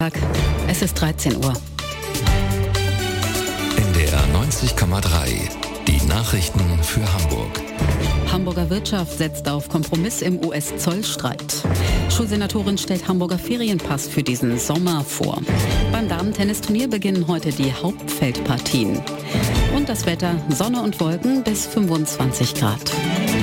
Es ist 13 Uhr. NDR 90,3. Die Nachrichten für Hamburg. Hamburger Wirtschaft setzt auf Kompromiss im US-Zollstreit. Schulsenatorin stellt Hamburger Ferienpass für diesen Sommer vor. Beim Damen-Tennisturnier beginnen heute die Hauptfeldpartien. Und das Wetter: Sonne und Wolken bis 25 Grad.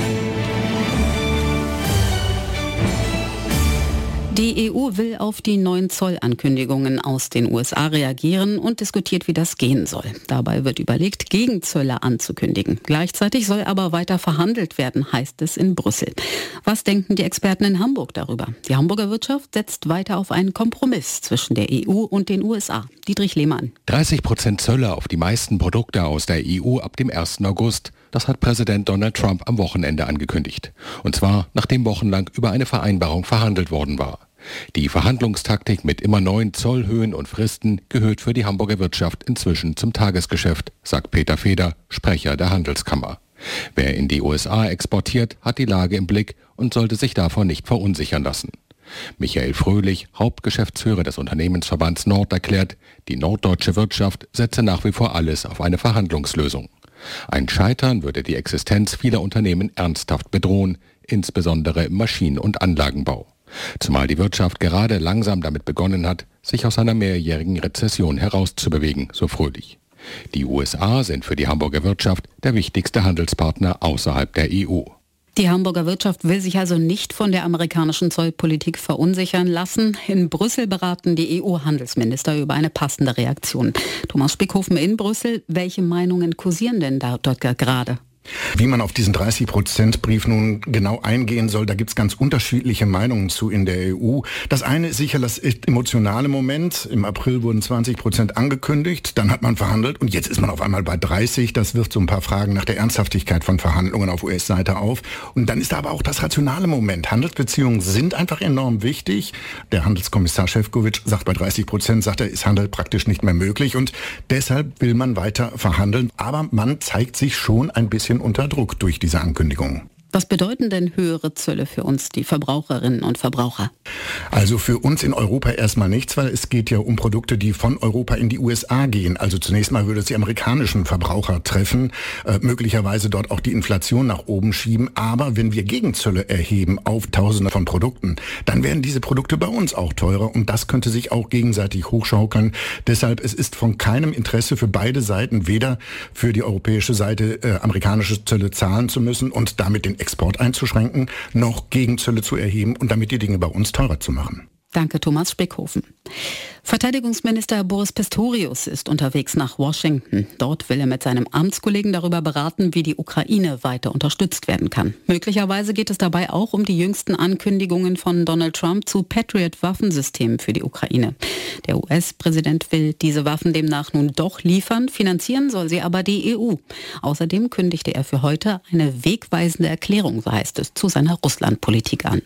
Die EU will auf die neuen Zollankündigungen aus den USA reagieren und diskutiert, wie das gehen soll. Dabei wird überlegt, Gegenzölle anzukündigen. Gleichzeitig soll aber weiter verhandelt werden, heißt es in Brüssel. Was denken die Experten in Hamburg darüber? Die Hamburger Wirtschaft setzt weiter auf einen Kompromiss zwischen der EU und den USA. Dietrich Lehmann. 30% Zölle auf die meisten Produkte aus der EU ab dem 1. August. Das hat Präsident Donald Trump am Wochenende angekündigt. Und zwar, nachdem wochenlang über eine Vereinbarung verhandelt worden war. Die Verhandlungstaktik mit immer neuen Zollhöhen und Fristen gehört für die Hamburger Wirtschaft inzwischen zum Tagesgeschäft, sagt Peter Feder, Sprecher der Handelskammer. Wer in die USA exportiert, hat die Lage im Blick und sollte sich davon nicht verunsichern lassen. Michael Fröhlich, Hauptgeschäftsführer des Unternehmensverbands Nord, erklärt, die norddeutsche Wirtschaft setze nach wie vor alles auf eine Verhandlungslösung. Ein Scheitern würde die Existenz vieler Unternehmen ernsthaft bedrohen, insbesondere im Maschinen- und Anlagenbau. Zumal die Wirtschaft gerade langsam damit begonnen hat, sich aus einer mehrjährigen Rezession herauszubewegen, so Fröhlich. Die USA sind für die Hamburger Wirtschaft der wichtigste Handelspartner außerhalb der EU. Die Hamburger Wirtschaft will sich also nicht von der amerikanischen Zollpolitik verunsichern lassen. In Brüssel beraten die EU-Handelsminister über eine passende Reaktion. Thomas Spickhofen in Brüssel. Welche Meinungen kursieren denn dort gerade? Wie man auf diesen 30%-Brief nun genau eingehen soll, da gibt's ganz unterschiedliche Meinungen zu in der EU. Das eine ist sicher das emotionale Moment. Im April wurden 20% angekündigt, dann hat man verhandelt und jetzt ist man auf einmal bei 30. Das wirft so ein paar Fragen nach der Ernsthaftigkeit von Verhandlungen auf US-Seite auf. Und dann ist da aber auch das rationale Moment. Handelsbeziehungen sind einfach enorm wichtig. Der Handelskommissar Šefčovič sagt, bei 30%, sagt er, ist Handel praktisch nicht mehr möglich und deshalb will man weiter verhandeln. Aber man zeigt sich schon ein bisschen unter Druck durch diese Ankündigung. Was bedeuten denn höhere Zölle für uns, die Verbraucherinnen und Verbraucher? Also für uns in Europa erstmal nichts, weil es geht ja um Produkte, die von Europa in die USA gehen. Also zunächst mal würde es die amerikanischen Verbraucher treffen, möglicherweise dort auch die Inflation nach oben schieben. Aber wenn wir Gegenzölle erheben auf Tausende von Produkten, dann werden diese Produkte bei uns auch teurer und das könnte sich auch gegenseitig hochschaukeln. Deshalb, es ist von keinem Interesse für beide Seiten, weder für die europäische Seite amerikanische Zölle zahlen zu müssen und damit den Export einzuschränken, noch Gegenzölle zu erheben und damit die Dinge bei uns teurer zu machen. Danke, Thomas Spickhofen. Verteidigungsminister Boris Pistorius ist unterwegs nach Washington. Dort will er mit seinem Amtskollegen darüber beraten, wie die Ukraine weiter unterstützt werden kann. Möglicherweise geht es dabei auch um die jüngsten Ankündigungen von Donald Trump zu Patriot-Waffensystemen für die Ukraine. Der US-Präsident will diese Waffen demnach nun doch liefern, finanzieren soll sie aber die EU. Außerdem kündigte er für heute eine wegweisende Erklärung, so heißt es, zu seiner Russlandpolitik an.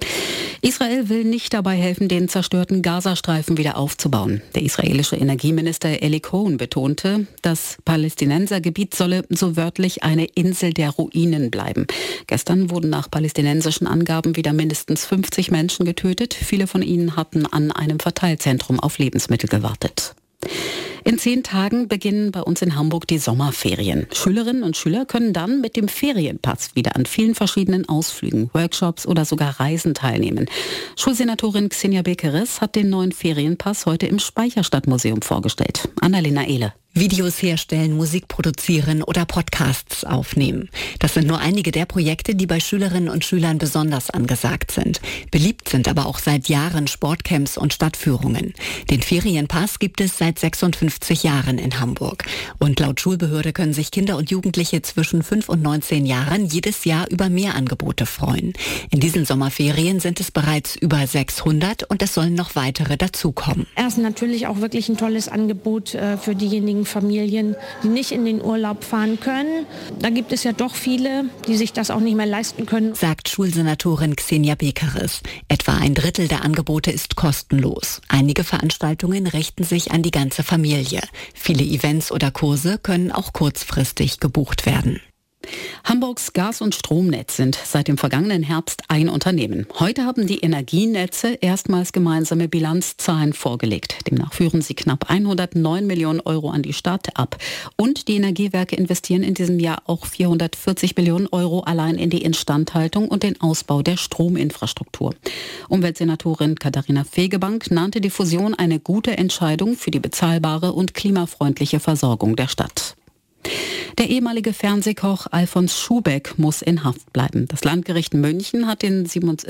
Israel will nicht dabei helfen, den zerstörten Gazastreifen wieder aufzubauen. Der israelische Energieminister Eli Cohen betonte, das Palästinensergebiet solle so wörtlich eine Insel der Ruinen bleiben. Gestern wurden nach palästinensischen Angaben wieder mindestens 50 Menschen getötet. Viele von ihnen hatten an einem Verteilzentrum auf Lebensmittel gewartet. In 10 Tagen beginnen bei uns in Hamburg die Sommerferien. Schülerinnen und Schüler können dann mit dem Ferienpass wieder an vielen verschiedenen Ausflügen, Workshops oder sogar Reisen teilnehmen. Schulsenatorin Xenia Bekeres hat den neuen Ferienpass heute im Speicherstadtmuseum vorgestellt. Annalena Ehle. Videos herstellen, Musik produzieren oder Podcasts aufnehmen. Das sind nur einige der Projekte, die bei Schülerinnen und Schülern besonders angesagt sind. Beliebt sind aber auch seit Jahren Sportcamps und Stadtführungen. Den Ferienpass gibt es seit 56 Jahren in Hamburg. Und laut Schulbehörde können sich Kinder und Jugendliche zwischen 5 und 19 Jahren jedes Jahr über mehr Angebote freuen. In diesen Sommerferien sind es bereits über 600 und es sollen noch weitere dazukommen. Erst natürlich auch wirklich ein tolles Angebot für diejenigen Familien, die nicht in den Urlaub fahren können. Da gibt es ja doch viele, die sich das auch nicht mehr leisten können. Sagt Schulsenatorin Xenia Bekeres. Etwa ein Drittel der Angebote ist kostenlos. Einige Veranstaltungen richten sich an die ganze Familie. Viele Events oder Kurse können auch kurzfristig gebucht werden. Hamburgs Gas- und Stromnetz sind seit dem vergangenen Herbst ein Unternehmen. Heute haben die Energienetze erstmals gemeinsame Bilanzzahlen vorgelegt. Demnach führen sie knapp 109 Millionen Euro an die Stadt ab. Und die Energiewerke investieren in diesem Jahr auch 440 Millionen Euro allein in die Instandhaltung und den Ausbau der Strominfrastruktur. Umweltsenatorin Katharina Fegebank nannte die Fusion eine gute Entscheidung für die bezahlbare und klimafreundliche Versorgung der Stadt. Der ehemalige Fernsehkoch Alfons Schubeck muss in Haft bleiben. Das Landgericht München hat den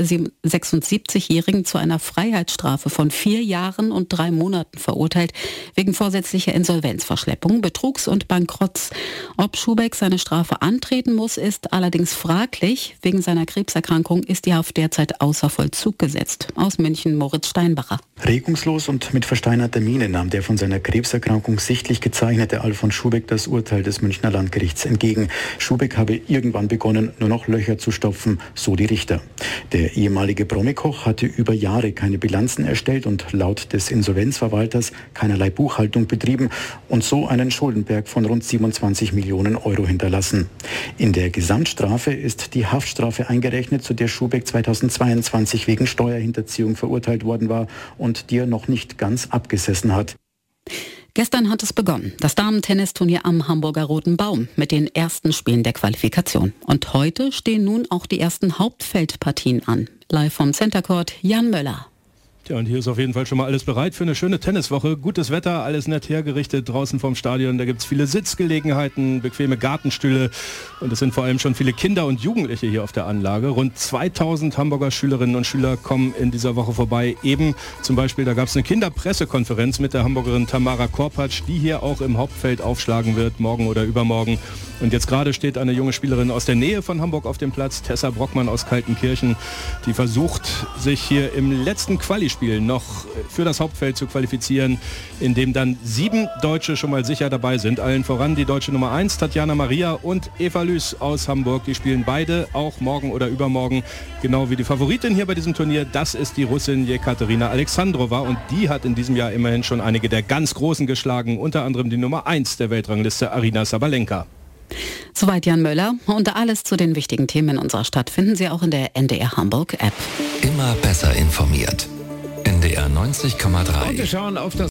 76-Jährigen zu einer Freiheitsstrafe von 4 Jahren und 3 Monaten verurteilt, wegen vorsätzlicher Insolvenzverschleppung, Betrugs und Bankrotts. Ob Schubeck seine Strafe antreten muss, ist allerdings fraglich. Wegen seiner Krebserkrankung ist die Haft derzeit außer Vollzug gesetzt. Aus München Moritz Steinbacher. Regungslos und mit versteinerter Miene nahm der von seiner Krebserkrankung sichtlich gezeichnete Alfons Schubeck das Urteil des Münchner Landgerichts entgegen. Schubeck habe irgendwann begonnen, nur noch Löcher zu stopfen, so die Richter. Der ehemalige Promi-Koch hatte über Jahre keine Bilanzen erstellt und laut des Insolvenzverwalters keinerlei Buchhaltung betrieben und so einen Schuldenberg von rund 27 Millionen Euro hinterlassen. In der Gesamtstrafe ist die Haftstrafe eingerechnet, zu der Schubeck 2022 wegen Steuerhinterziehung verurteilt worden war und die er noch nicht ganz abgesessen hat. Gestern hat es begonnen, das Damen-Tennisturnier am Hamburger Roten Baum mit den ersten Spielen der Qualifikation. Und heute stehen nun auch die ersten Hauptfeldpartien an. Live vom Center Court, Jan Möller. Ja, und hier ist auf jeden Fall schon mal alles bereit für eine schöne Tenniswoche. Gutes Wetter, alles nett hergerichtet draußen vom Stadion. Da gibt es viele Sitzgelegenheiten, bequeme Gartenstühle und es sind vor allem schon viele Kinder und Jugendliche hier auf der Anlage. Rund 2000 Hamburger Schülerinnen und Schüler kommen in dieser Woche vorbei. Eben zum Beispiel, da gab es eine Kinderpressekonferenz mit der Hamburgerin Tamara Korpatsch, die hier auch im Hauptfeld aufschlagen wird, morgen oder übermorgen. Und jetzt gerade steht eine junge Spielerin aus der Nähe von Hamburg auf dem Platz, Tessa Brockmann aus Kaltenkirchen, die versucht, sich hier im letzten Quali-Spiel noch für das Hauptfeld zu qualifizieren, in dem dann 7 Deutsche schon mal sicher dabei sind. Allen voran die deutsche Nummer 1, Tatjana Maria und Eva Lüß aus Hamburg. Die spielen beide auch morgen oder übermorgen, genau wie die Favoritin hier bei diesem Turnier. Das ist die Russin Jekaterina Alexandrova und die hat in diesem Jahr immerhin schon einige der ganz Großen geschlagen, unter anderem die Nummer 1 der Weltrangliste, Aryna Sabalenka. Soweit Jan Möller. Und alles zu den wichtigen Themen in unserer Stadt finden Sie auch in der NDR Hamburg App. Immer besser informiert. NDR 90,3. Und wir schauen auf das